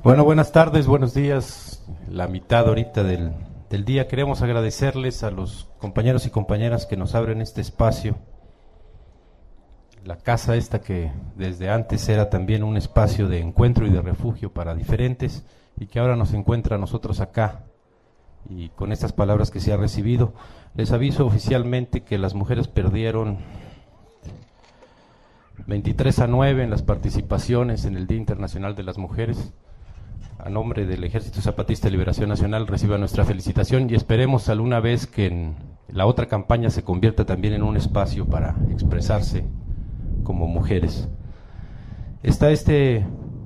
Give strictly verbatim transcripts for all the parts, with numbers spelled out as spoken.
Bueno, buenas tardes, buenos días. La mitad ahorita del, del día. Queremos agradecerles a los compañeros y compañeras que nos abren este espacio. La casa esta que desde antes era también un espacio de encuentro y de refugio para diferentes y que ahora nos encuentra a nosotros acá. Y con estas palabras que se ha recibido, les aviso oficialmente que las mujeres perdieron veintitrés a nueve en las participaciones en el Día Internacional de las Mujeres. A nombre del Ejército Zapatista de Liberación Nacional reciba nuestra felicitación y esperemos alguna vez que en la otra campaña se convierta también en un espacio para expresarse como mujeres. Está este,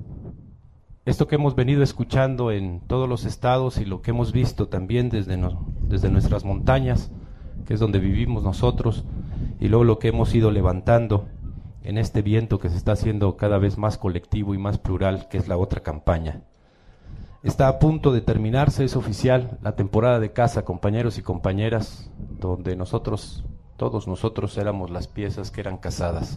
esto que hemos venido escuchando en todos los estados y lo que hemos visto también desde, no, desde nuestras montañas, que es donde vivimos nosotros, y luego lo que hemos ido levantando en este viento que se está haciendo cada vez más colectivo y más plural, que es la otra campaña. Está a punto de terminarse, es oficial, la temporada de caza, compañeros y compañeras, donde nosotros, todos nosotros éramos las piezas que eran cazadas.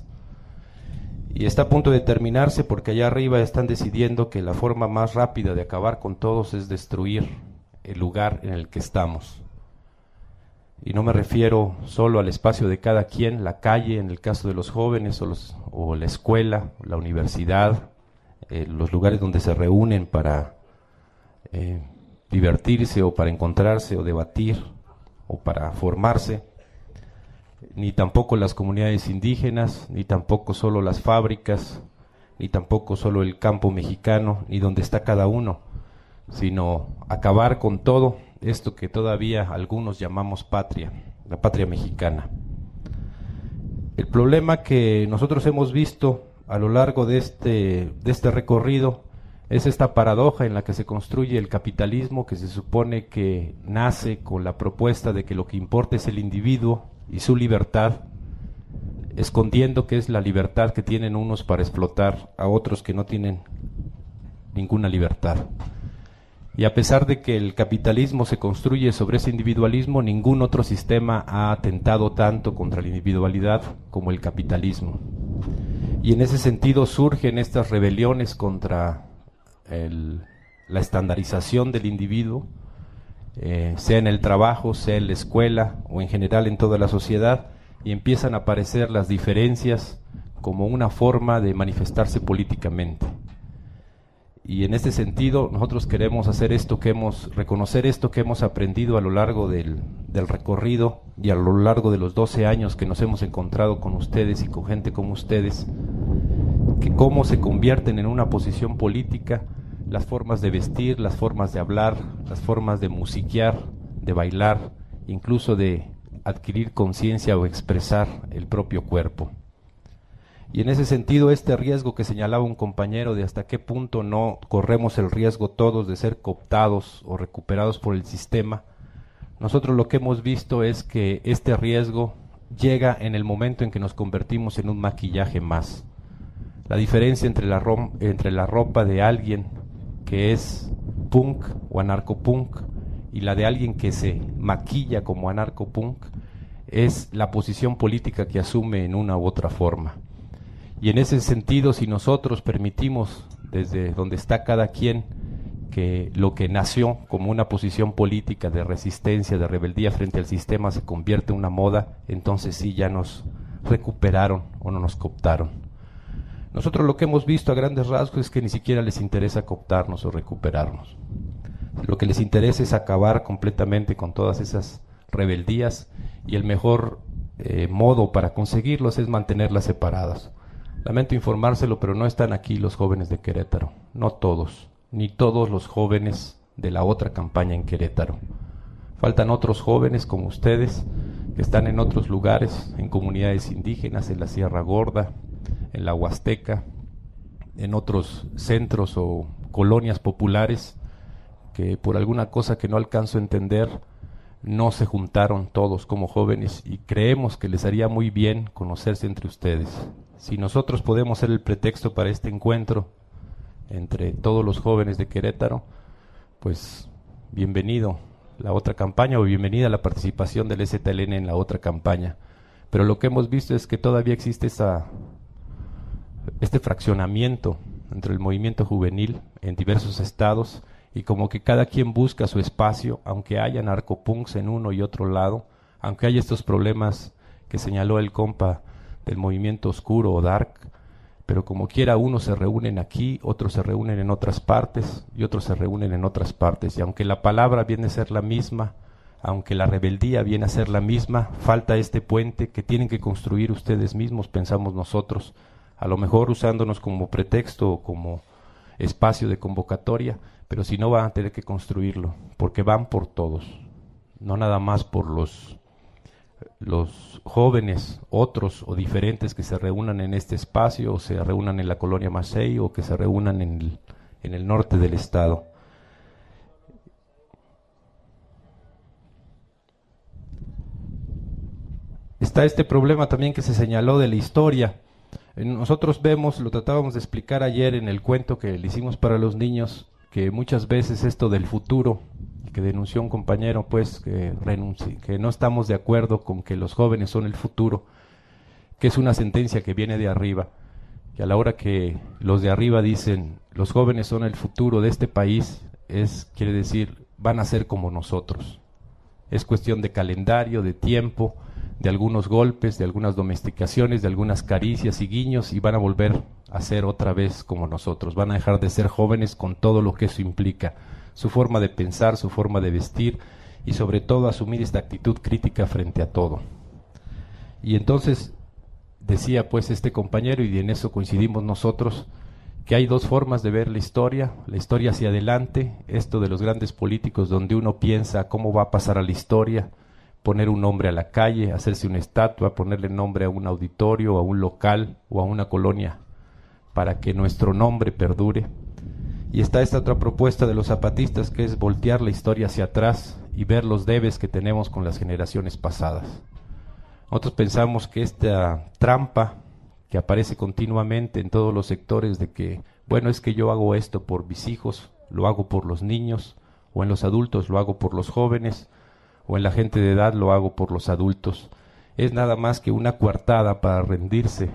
Y está a punto de terminarse porque allá arriba están decidiendo que la forma más rápida de acabar con todos es destruir el lugar en el que estamos. Y no me refiero solo al espacio de cada quien, la calle, en el caso de los jóvenes, o, los, o la escuela, la universidad, eh, los lugares donde se reúnen para eh, divertirse o para encontrarse o debatir o para formarse, ni tampoco las comunidades indígenas, ni tampoco solo las fábricas, ni tampoco solo el campo mexicano, ni donde está cada uno, sino acabar con todo esto que todavía algunos llamamos patria, la patria mexicana. El problema que nosotros hemos visto a lo largo de este, de este recorrido es esta paradoja en la que se construye el capitalismo, que se supone que nace con la propuesta de que lo que importa es el individuo y su libertad, escondiendo que es la libertad que tienen unos para explotar a otros que no tienen ninguna libertad. Y a pesar de que el capitalismo se construye sobre ese individualismo, ningún otro sistema ha atentado tanto contra la individualidad como el capitalismo. Y en ese sentido surgen estas rebeliones contra el, la estandarización del individuo, eh, sea en el trabajo, sea en la escuela o en general en toda la sociedad, y empiezan a aparecer las diferencias como una forma de manifestarse políticamente. Y en este sentido nosotros queremos hacer esto que hemos, reconocer esto que hemos aprendido a lo largo del, del recorrido y a lo largo de los doce años que nos hemos encontrado con ustedes y con gente como ustedes, que cómo se convierten en una posición política las formas de vestir, las formas de hablar, las formas de musiquear, de bailar, incluso de adquirir conciencia o expresar el propio cuerpo. Y en ese sentido, este riesgo que señalaba un compañero de hasta qué punto no corremos el riesgo todos de ser cooptados o recuperados por el sistema, nosotros lo que hemos visto es que este riesgo llega en el momento en que nos convertimos en un maquillaje más. La diferencia entre la, rom- entre la ropa de alguien que es punk o anarcopunk y la de alguien que se maquilla como anarcopunk es la posición política que asume en una u otra forma. Y en ese sentido, si nosotros permitimos desde donde está cada quien que lo que nació como una posición política de resistencia, de rebeldía frente al sistema se convierte en una moda, entonces sí ya nos recuperaron o no nos cooptaron. Nosotros lo que hemos visto a grandes rasgos es que ni siquiera les interesa cooptarnos o recuperarnos. Lo que les interesa es acabar completamente con todas esas rebeldías y el mejor eh, modo para conseguirlos es mantenerlas separadas. Lamento informárselo, pero no están aquí los jóvenes de Querétaro, no todos, ni todos los jóvenes de la otra campaña en Querétaro. Faltan otros jóvenes como ustedes, que están en otros lugares, en comunidades indígenas, en la Sierra Gorda, en la Huasteca, en otros centros o colonias populares, que por alguna cosa que no alcanzo a entender, no se juntaron todos como jóvenes y creemos que les haría muy bien conocerse entre ustedes. Si nosotros podemos ser el pretexto para este encuentro entre todos los jóvenes de Querétaro, pues bienvenido la otra campaña o bienvenida la participación del E Z L N en la otra campaña. Pero lo que hemos visto es que todavía existe esa, este fraccionamiento entre el movimiento juvenil en diversos estados, y como que cada quien busca su espacio, aunque haya narcopunks en uno y otro lado, aunque haya estos problemas que señaló el compa del movimiento oscuro o dark, pero como quiera unos se reúnen aquí, otros se reúnen en otras partes y otros se reúnen en otras partes, y aunque la palabra viene a ser la misma, aunque la rebeldía viene a ser la misma, falta este puente que tienen que construir ustedes mismos, pensamos nosotros, a lo mejor usándonos como pretexto o como espacio de convocatoria, pero si no van a tener que construirlo, porque van por todos, no nada más por los los jóvenes, otros o diferentes que se reúnan en este espacio, o se reúnan en la colonia Masei, o que se reúnan en el, en el norte del estado. Está este problema también que se señaló de la historia. Nosotros vemos, lo tratábamos de explicar ayer en el cuento que le hicimos para los niños, que muchas veces esto del futuro, que denunció un compañero, pues, que, renunci- que no estamos de acuerdo con que los jóvenes son el futuro, que es una sentencia que viene de arriba, que a la hora que los de arriba dicen, los jóvenes son el futuro de este país, es, quiere decir, van a ser como nosotros. Es cuestión de calendario, de tiempo, de algunos golpes, de algunas domesticaciones, de algunas caricias y guiños, y van a volver a ser otra vez como nosotros, van a dejar de ser jóvenes con todo lo que eso implica, su forma de pensar, su forma de vestir, y sobre todo asumir esta actitud crítica frente a todo. Y entonces decía pues este compañero, y en eso coincidimos nosotros, que hay dos formas de ver la historia, la historia hacia adelante, esto de los grandes políticos donde uno piensa cómo va a pasar a la historia, poner un nombre a la calle, hacerse una estatua, ponerle nombre a un auditorio, a un local o a una colonia, para que nuestro nombre perdure. Y está esta otra propuesta de los zapatistas, que es voltear la historia hacia atrás y ver los debes que tenemos con las generaciones pasadas. Nosotros pensamos que esta trampa que aparece continuamente en todos los sectores de que, bueno, es que yo hago esto por mis hijos, lo hago por los niños, o en los adultos lo hago por los jóvenes, o en la gente de edad lo hago por los adultos, es nada más que una coartada para rendirse,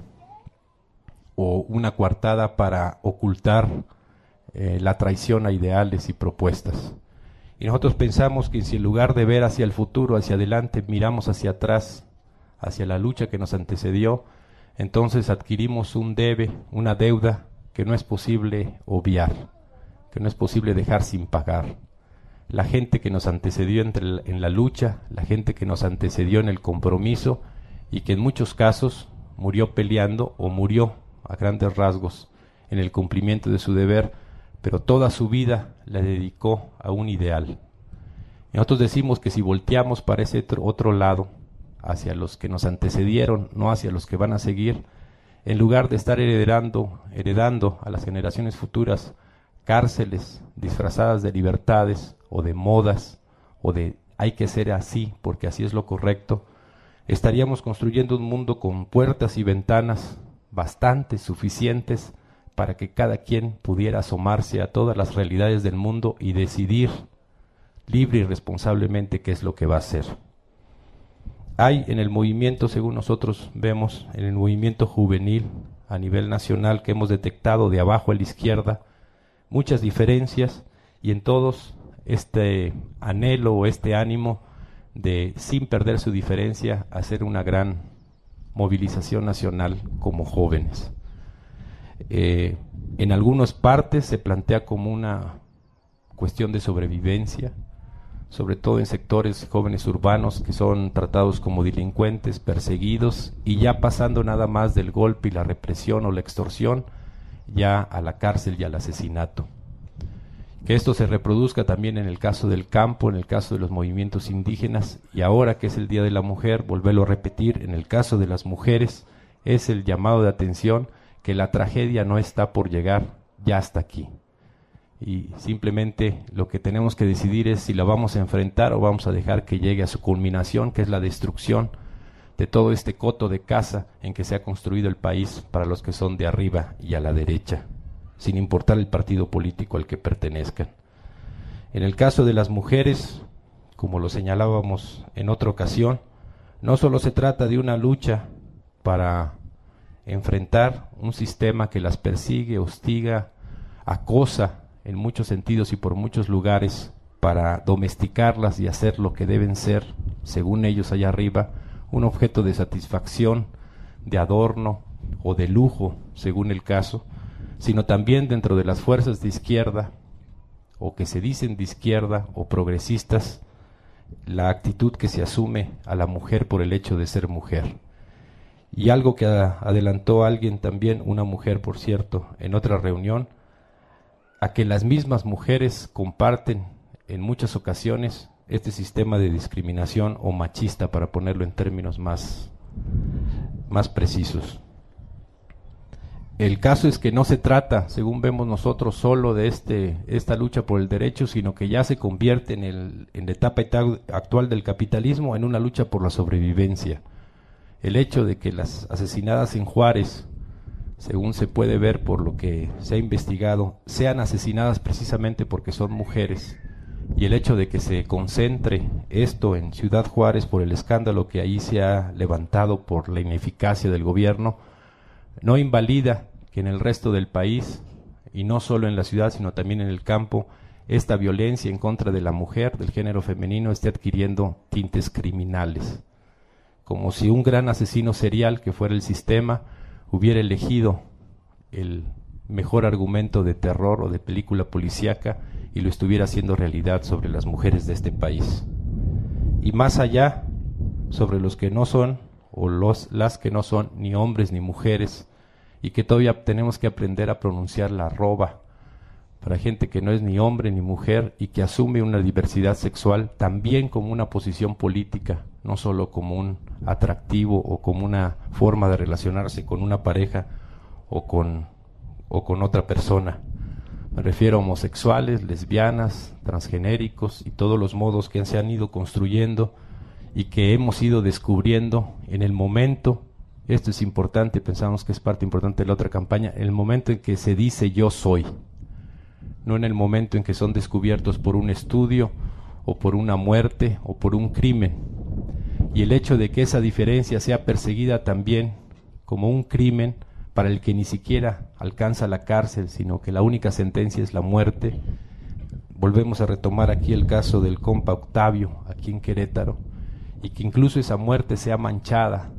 o una coartada para ocultar eh, la traición a ideales y propuestas. Y nosotros pensamos que si en lugar de ver hacia el futuro, hacia adelante, miramos hacia atrás, hacia la lucha que nos antecedió, entonces adquirimos un debe, una deuda que no es posible obviar, que no es posible dejar sin pagar. La gente que nos antecedió entre la, en la lucha, la gente que nos antecedió en el compromiso, y que en muchos casos murió peleando o murió a grandes rasgos en el cumplimiento de su deber, pero toda su vida la dedicó a un ideal. Y nosotros decimos que si volteamos para ese otro, otro lado, hacia los que nos antecedieron, no hacia los que van a seguir, en lugar de estar heredando, heredando a las generaciones futuras cárceles disfrazadas de libertades o de modas o de hay que ser así porque así es lo correcto, estaríamos construyendo un mundo con puertas y ventanas bastante suficientes para que cada quien pudiera asomarse a todas las realidades del mundo y decidir libre y responsablemente qué es lo que va a hacer. Hay en el movimiento, según nosotros vemos, en el movimiento juvenil a nivel nacional que hemos detectado de abajo a la izquierda, muchas diferencias, y en todos este anhelo o este ánimo de, sin perder su diferencia, hacer una gran movilización nacional como jóvenes. Eh, en algunas partes se plantea como una cuestión de sobrevivencia, sobre todo en sectores jóvenes urbanos que son tratados como delincuentes, perseguidos, y ya pasando nada más del golpe y la represión o la extorsión, ya a la cárcel y al asesinato. Que esto se reproduzca también en el caso del campo, en el caso de los movimientos indígenas, y ahora que es el Día de la Mujer, volverlo a repetir, en el caso de las mujeres, es el llamado de atención que la tragedia no está por llegar, ya está aquí. Y simplemente lo que tenemos que decidir es si la vamos a enfrentar o vamos a dejar que llegue a su culminación, que es la destrucción de todo este coto de casa en que se ha construido el país para los que son de arriba y a la derecha, sin importar el partido político al que pertenezcan. En el caso de las mujeres, como lo señalábamos en otra ocasión, no solo se trata de una lucha para enfrentar un sistema que las persigue, hostiga, acosa en muchos sentidos y por muchos lugares para domesticarlas y hacer lo que deben ser, según ellos allá arriba, un objeto de satisfacción, de adorno o de lujo, según el caso, sino también dentro de las fuerzas de izquierda, o que se dicen de izquierda o progresistas, la actitud que se asume a la mujer por el hecho de ser mujer. Y algo que a, adelantó alguien también, una mujer por cierto, en otra reunión, a que las mismas mujeres comparten en muchas ocasiones este sistema de discriminación o machista, para ponerlo en términos más, más precisos. El caso es que no se trata, según vemos nosotros, solo de este, esta lucha por el derecho, sino que ya se convierte en, el, en la etapa actual del capitalismo en una lucha por la sobrevivencia. El hecho de que las asesinadas en Juárez, según se puede ver por lo que se ha investigado, sean asesinadas precisamente porque son mujeres, y el hecho de que se concentre esto en Ciudad Juárez por el escándalo que ahí se ha levantado por la ineficacia del gobierno, no invalida que en el resto del país, y no solo en la ciudad sino también en el campo, esta violencia en contra de la mujer, del género femenino, esté adquiriendo tintes criminales, como si un gran asesino serial que fuera el sistema hubiera elegido el mejor argumento de terror o de película policíaca y lo estuviera haciendo realidad sobre las mujeres de este país. Y más allá, sobre los que no son, o los, las que no son ni hombres ni mujeres, y que todavía tenemos que aprender a pronunciar la arroba, para gente que no es ni hombre ni mujer y que asume una diversidad sexual también como una posición política, no solo como un atractivo o como una forma de relacionarse con una pareja o con, o con otra persona. Me refiero a homosexuales, lesbianas, transgenéricos y todos los modos que se han ido construyendo y que hemos ido descubriendo en el momento, esto es importante, pensamos que es parte importante de la otra campaña, en el momento en que se dice yo soy, no en el momento en que son descubiertos por un estudio o por una muerte o por un crimen. Y el hecho de que esa diferencia sea perseguida también como un crimen para el que ni siquiera alcanza la cárcel, sino que la única sentencia es la muerte. Volvemos a retomar aquí el caso del compa Octavio, aquí en Querétaro, y que incluso esa muerte sea manchada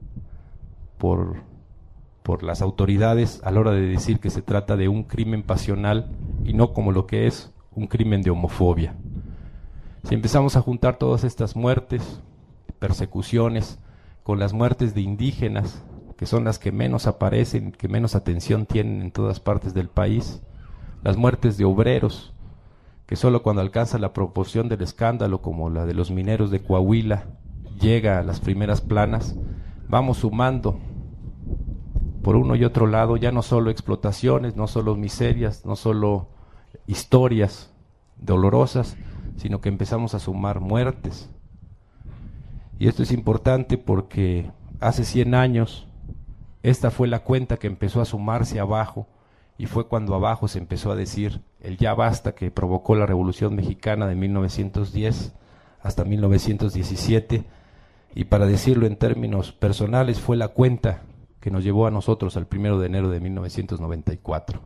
por, por las autoridades a la hora de decir que se trata de un crimen pasional y no como lo que es un crimen de homofobia. Si empezamos a juntar todas estas muertes, persecuciones, con las muertes de indígenas, que son las que menos aparecen, que menos atención tienen en todas partes del país, las muertes de obreros, que solo cuando alcanza la proporción del escándalo, como la de los mineros de Coahuila, llega a las primeras planas, vamos sumando por uno y otro lado ya no solo explotaciones, no solo miserias, no solo historias dolorosas, sino que empezamos a sumar muertes. Y esto es importante porque hace cien años esta fue la cuenta que empezó a sumarse abajo, y fue cuando abajo se empezó a decir el ya basta que provocó la Revolución Mexicana de mil novecientos diez hasta mil novecientos diecisiete, y para decirlo en términos personales fue la cuenta que nos llevó a nosotros al primero de enero de mil novecientos noventa y cuatro.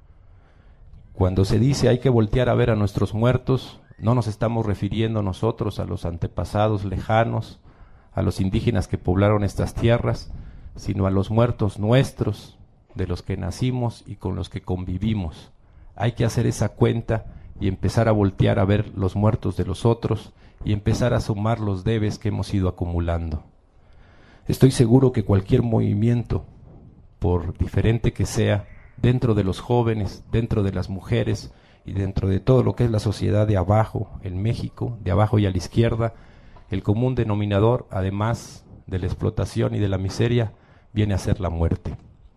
Cuando se dice hay que voltear a ver a nuestros muertos, no nos estamos refiriendo nosotros a los antepasados lejanos, a los indígenas que poblaron estas tierras, sino a los muertos nuestros, de los que nacimos y con los que convivimos. Hay que hacer esa cuenta y empezar a voltear a ver los muertos de los otros y empezar a sumar los debes que hemos ido acumulando. Estoy seguro que cualquier movimiento, por diferente que sea, dentro de los jóvenes, dentro de las mujeres y dentro de todo lo que es la sociedad de abajo en México, de abajo y a la izquierda, el común denominador, además de la explotación y de la miseria, viene a ser la muerte.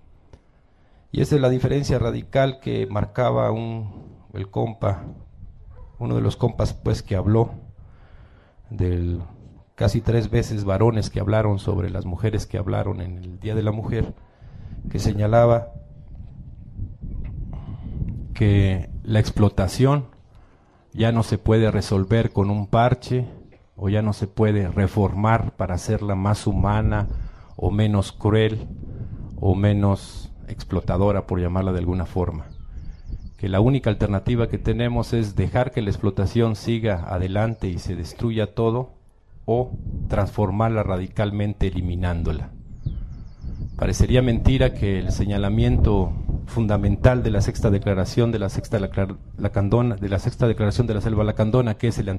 Y esa es la diferencia radical que marcaba un, el compa, uno de los compas pues que habló, del casi tres veces varones que hablaron sobre las mujeres que hablaron en el Día de la Mujer, que señalaba que la explotación ya no se puede resolver con un parche, o ya no se puede reformar para hacerla más humana o menos cruel, o menos explotadora, por llamarla de alguna forma. Que la única alternativa que tenemos es dejar que la explotación siga adelante y se destruya todo, o transformarla radicalmente eliminándola. Parecería mentira que el señalamiento fundamental de la sexta declaración de la sexta lacandona, de la sexta declaración de la selva lacandona, que es el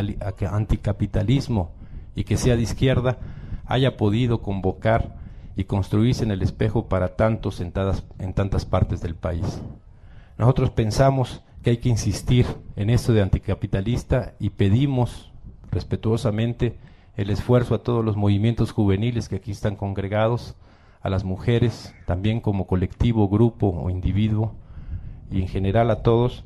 anticapitalismo y que sea de izquierda, haya podido convocar y construirse en el espejo para tantos en, tadas, en tantas partes del país. Nosotros pensamos que hay que insistir en esto de anticapitalista y pedimos respetuosamente el esfuerzo a todos los movimientos juveniles que aquí están congregados, a las mujeres, también como colectivo, grupo o individuo, y en general a todos,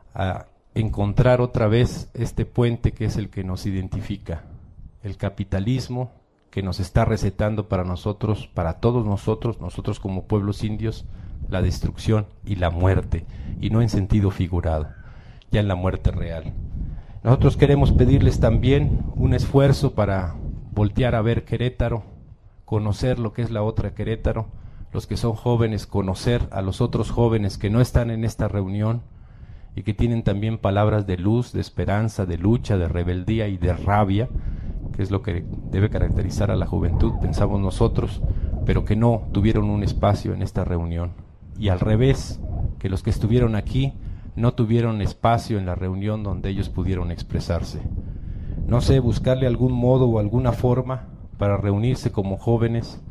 a encontrar otra vez este puente que es el que nos identifica, el capitalismo que nos está recetando para nosotros, para todos nosotros, nosotros como pueblos indios, la destrucción y la muerte, y no en sentido figurado, ya en la muerte real. Nosotros queremos pedirles también un esfuerzo para voltear a ver Querétaro, conocer lo que es la otra Querétaro, los que son jóvenes, conocer a los otros jóvenes que no están en esta reunión y que tienen también palabras de luz, de esperanza, de lucha, de rebeldía y de rabia, que es lo que debe caracterizar a la juventud, pensamos nosotros, pero que no tuvieron un espacio en esta reunión. Y al revés, que los que estuvieron aquí no tuvieron espacio en la reunión donde ellos pudieron expresarse. No sé, buscarle algún modo o alguna forma para reunirse como jóvenes.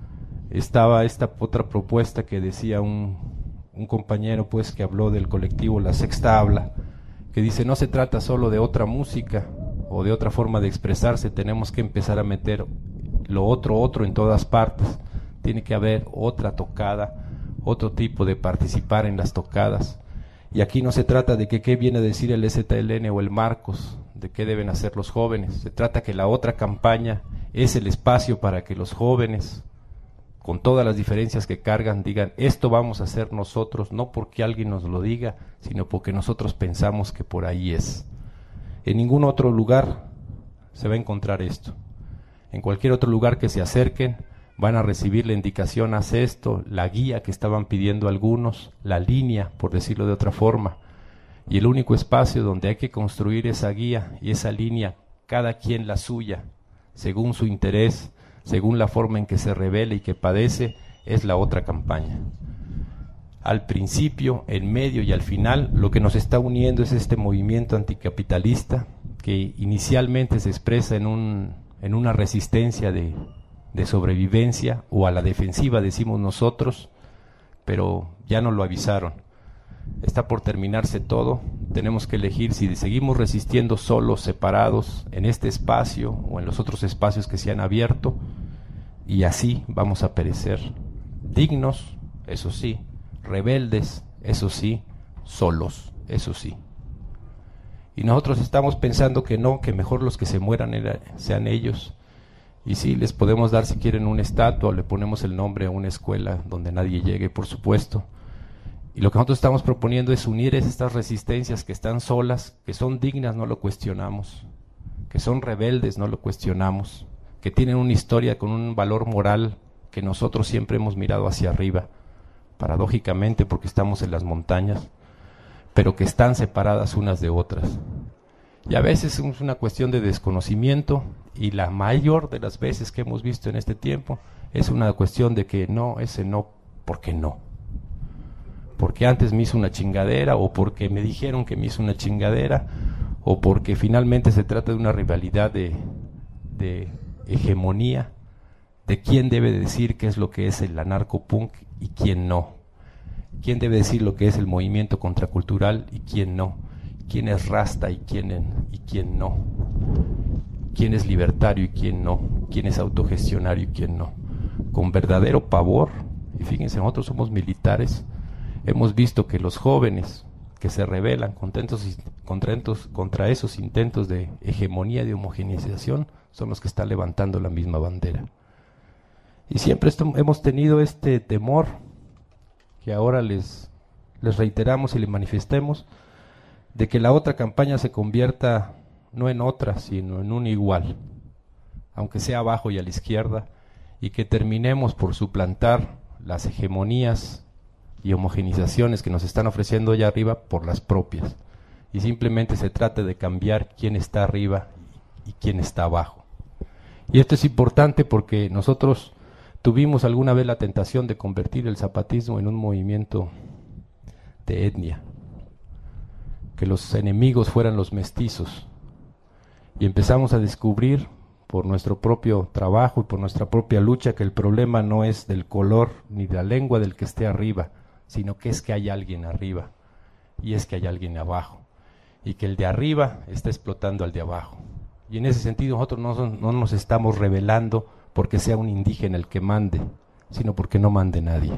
Estaba esta otra propuesta que decía un, un compañero pues que habló del colectivo La Sexta Habla, que dice no se trata solo de otra música o de otra forma de expresarse, tenemos que empezar a meter lo otro otro en todas partes, tiene que haber otra tocada, otro tipo de participar en las tocadas. Y aquí no se trata de que qué viene a decir el S T L N o el Marcos, de qué deben hacer los jóvenes, se trata que la otra campaña es el espacio para que los jóvenes, con todas las diferencias que cargan, digan esto vamos a hacer nosotros, no porque alguien nos lo diga, sino porque nosotros pensamos que por ahí es. En ningún otro lugar se va a encontrar esto. En cualquier otro lugar que se acerquen, van a recibir la indicación, haz esto, la guía que estaban pidiendo algunos, la línea, por decirlo de otra forma. Y el único espacio donde hay que construir esa guía y esa línea, cada quien la suya, según su interés, según la forma en que se revela y que padece, es la otra campaña. Al principio, en medio y al final, lo que nos está uniendo es este movimiento anticapitalista que inicialmente se expresa en, un, en una resistencia de, de sobrevivencia o a la defensiva, decimos nosotros, pero ya nos lo avisaron. Está por terminarse todo, tenemos que elegir si seguimos resistiendo solos, separados, en este espacio o en los otros espacios que se han abierto, y así vamos a perecer, dignos, eso sí, rebeldes, eso sí, solos, eso sí. Y nosotros estamos pensando que no, que mejor los que se mueran era, sean ellos, y sí, les podemos dar si quieren una estatua, o le ponemos el nombre a una escuela donde nadie llegue, por supuesto. Y lo que nosotros estamos proponiendo es unir estas resistencias que están solas, que son dignas, no lo cuestionamos, que son rebeldes, no lo cuestionamos, que tienen una historia con un valor moral que nosotros siempre hemos mirado hacia arriba, paradójicamente porque estamos en las montañas, pero que están separadas unas de otras. Y a veces es una cuestión de desconocimiento, y la mayor de las veces que hemos visto en este tiempo es una cuestión de que no, ese no, porque no. Porque antes me hizo una chingadera, o porque me dijeron que me hizo una chingadera, o porque finalmente se trata de una rivalidad de, de hegemonía, de quién debe decir qué es lo que es el anarcopunk y quién no, quién debe decir lo que es el movimiento contracultural y quién no, quién es rasta y quién, en, y quién no, quién es libertario y quién no, quién es autogestionario y quién no, con verdadero pavor. Y fíjense, nosotros somos militares, hemos visto que los jóvenes que se rebelan contentos, contentos contra esos intentos de hegemonía y de homogeneización son los que están levantando la misma bandera. Y siempre esto, hemos tenido este temor que ahora les, les reiteramos y les manifestemos, de que la otra campaña se convierta no en otra, sino en un igual, aunque sea abajo y a la izquierda, y que terminemos por suplantar las hegemonías y homogenizaciones que nos están ofreciendo allá arriba por las propias. Y simplemente se trata de cambiar quién está arriba y quién está abajo. Y esto es importante porque nosotros tuvimos alguna vez la tentación de convertir el zapatismo en un movimiento de etnia, que los enemigos fueran los mestizos, y empezamos a descubrir por nuestro propio trabajo y por nuestra propia lucha que el problema no es del color ni de la lengua del que esté arriba, sino que es que hay alguien arriba y es que hay alguien abajo, y que el de arriba está explotando al de abajo. Y en ese sentido nosotros no, no nos estamos rebelando porque sea un indígena el que mande, sino porque no mande nadie.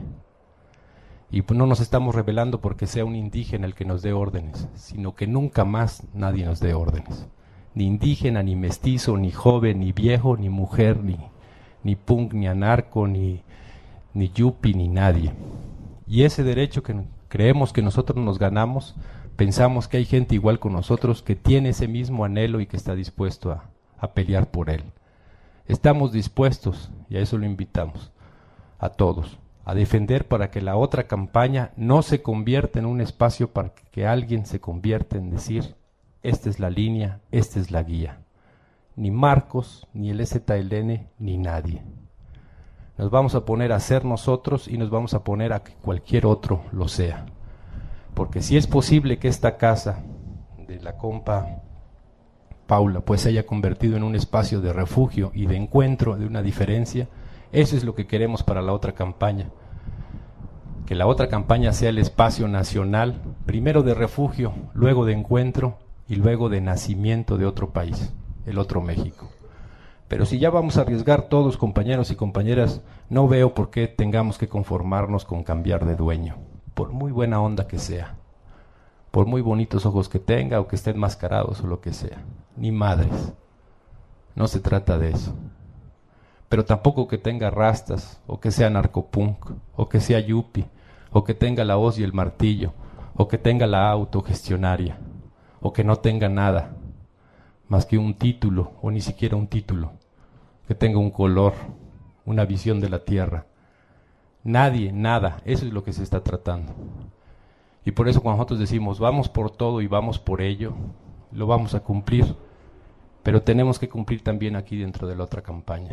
Y no nos estamos rebelando porque sea un indígena el que nos dé órdenes, sino que nunca más nadie nos dé órdenes. Ni indígena, ni mestizo, ni joven, ni viejo, ni mujer, ni, ni punk, ni anarco, ni, ni yupi, ni nadie. Y ese derecho que creemos que nosotros nos ganamos, pensamos que hay gente igual con nosotros que tiene ese mismo anhelo y que está dispuesto a, a pelear por él. Estamos dispuestos, y a eso lo invitamos, a todos, a defender para que la otra campaña no se convierta en un espacio para que alguien se convierta en decir, esta es la línea, esta es la guía. Ni Marcos, ni el E Z L N, ni nadie. Nos vamos a poner a ser nosotros y nos vamos a poner a que cualquier otro lo sea. Porque si es posible que esta casa de la compa Paula pues se haya convertido en un espacio de refugio y de encuentro, de una diferencia, eso es lo que queremos para la otra campaña. Que la otra campaña sea el espacio nacional, primero de refugio, luego de encuentro y luego de nacimiento de otro país, el otro México. Pero si ya vamos a arriesgar todos, compañeros y compañeras, no veo por qué tengamos que conformarnos con cambiar de dueño, por muy buena onda que sea, por muy bonitos ojos que tenga o que estén enmascarados o lo que sea. Ni madres, no se trata de eso. Pero tampoco que tenga rastas, o que sea narcopunk, o que sea yupi, o que tenga la hoz y el martillo, o que tenga la autogestionaria, o que no tenga nada más que un título, o ni siquiera un título, que tenga un color, una visión de la tierra. Nadie, nada, eso es lo que se está tratando. Y por eso cuando nosotros decimos vamos por todo y vamos por ello, lo vamos a cumplir, pero tenemos que cumplir también aquí dentro de la otra campaña.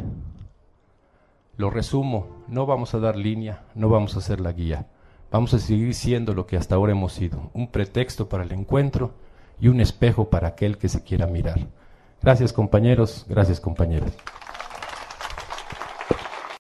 Lo resumo, no vamos a dar línea, no vamos a hacer la guía, vamos a seguir siendo lo que hasta ahora hemos sido, un pretexto para el encuentro y un espejo para aquel que se quiera mirar. Gracias compañeros, gracias compañeras.